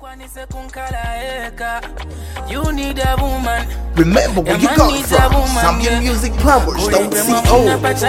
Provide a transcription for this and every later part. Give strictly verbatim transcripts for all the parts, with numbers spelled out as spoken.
You need a woman. Remember where you got from. Zambian Music Plumbers dot co.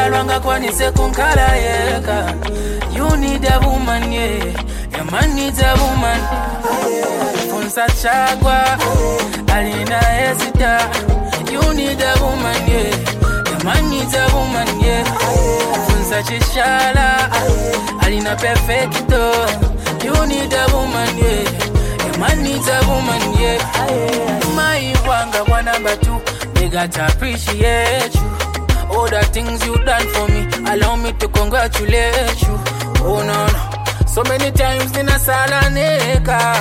You need a woman, yeah. Your man needs a woman. Funsa chagwa, alina esita. You need a woman, yeah. Your man needs a woman, yeah. Funsa chishala, alina perfecto. You need a woman, yeah. Your man needs a woman, yeah. My wanga one number two, they got to appreciate you. All the things you done for me, allow me to congratulate you. Oh no no, so many times in a salaneka.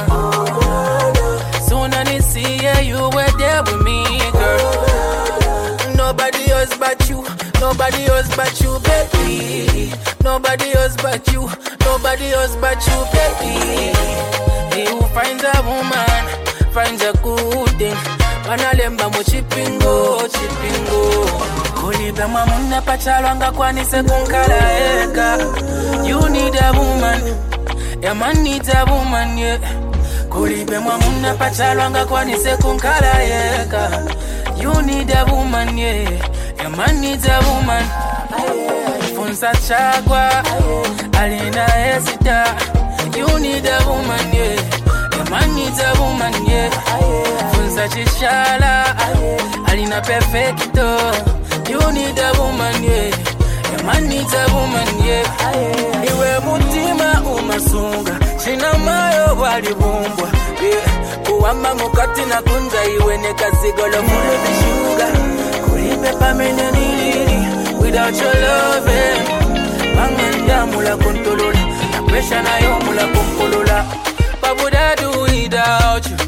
Soon I see yeah, you were there with me, girl. Nobody else but you, nobody else but you, baby. Nobody else but you, nobody else but you, baby. He who finds a woman, finds a good thing. Wanalemba mo chipingo, chipingo. Kulibe mamuna pachalwanga kwanise kunkala eka. You need a woman, your man needs a woman, yeah. Kulibe mamuna pachalwanga kwanise kunkala eka. You need a woman, yeah. Your man needs a woman. Funsa chagwa, alina esita. You need a woman, yeah. Your man needs a woman, yeah. Funsa chishala, alina perfecto. You need a woman, yeah. Your man needs a woman, yeah. Iwe mutima umasunga, china mayo wali bumbwa, yeah. Kuwamba mukati na kunja iwe nekazigolo mule bishuga. Kulipe pamene nilili, without your loving. Mangenda mula kontolola, na pressure na yo mula konkolola. What would I do without you?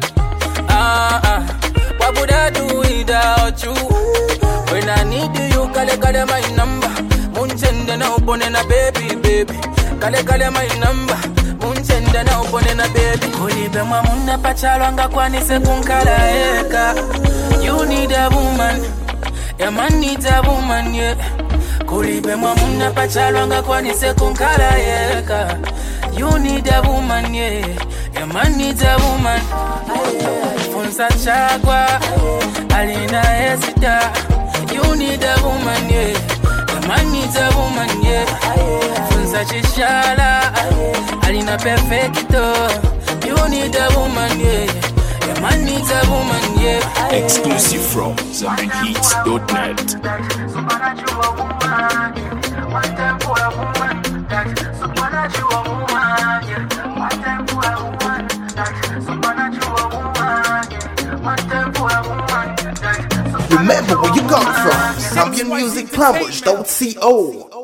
Ah ah, what would I do without you? When I need you, kale kale my number. Munchende na upone na baby, baby. Kale kale my number. Munchende na upone na baby. Kulibe mamuna pachalwanga kwanise kunkala eka. You need a woman, your man needs a woman, yeah. Kulibe mamuna pachalwanga kwanise kunkala eka. You need a woman, yeah. Your man needs a woman. Funsa chagwa, alina esita. You need a woman, yeah. Your man needs a woman, yeah. Funsa chishala, alina perfecto. You need a woman, yeah. Your man needs a woman, yeah. Exclusive from Zambian Hits dot net. One time for a woman, that's supernatural woman, yeah. One time for a woman, that's supernatural woman, yeah. One time for a woman, that's Remember where you got from. Zambian Music Plumbers dot co.